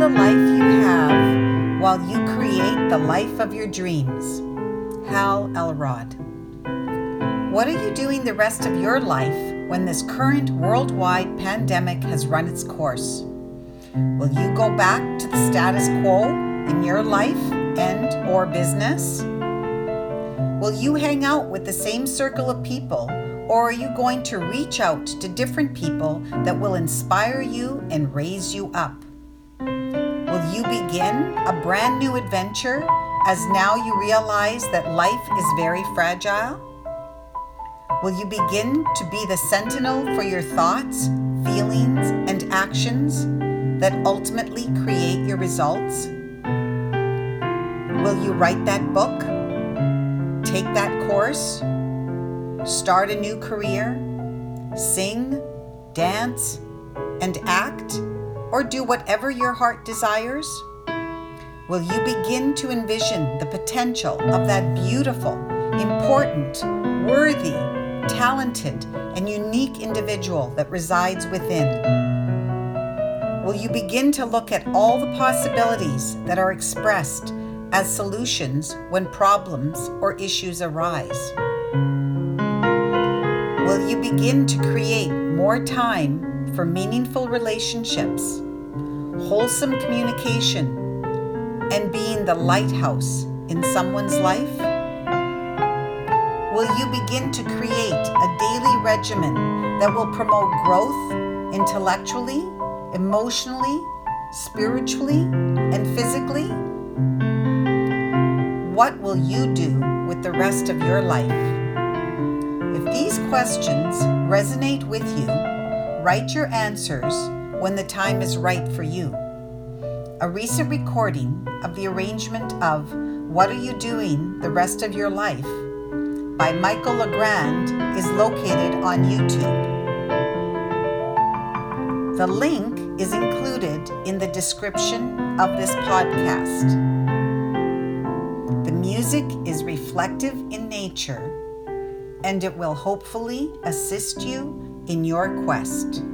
the life you have while you create the life of your dreams. Hal Elrod. What are you doing the rest of your life when this current worldwide pandemic has run its course? Will you go back to the status quo in your life and or business? Will you hang out with the same circle of people, or are you going to reach out to different people that will inspire you and raise you up? Will you begin a brand new adventure as now you realize that life is very fragile? Will you begin to be the sentinel for your thoughts, feelings, and actions that ultimately create your results? Will you write that book? Take that course? Start a new career? Sing, dance, and act? Or do whatever your heart desires? Will you begin to envision the potential of that beautiful, important, worthy, talented, and unique individual that resides within? Will you begin to look at all the possibilities that are expressed as solutions when problems or issues arise? Will you begin to create more time for meaningful relationships, wholesome communication, and being the lighthouse in someone's life? Will you begin to create a daily regimen that will promote growth intellectually, emotionally, spiritually, and physically? What will you do with the rest of your life? If these questions resonate with you, write your answers when the time is right for you. A recent recording of the arrangement of What Are You Doing the Rest of Your Life by Michael Legrand is located on YouTube. The link is included in the description of this podcast. The music is reflective in nature, and it will hopefully assist you in your quest.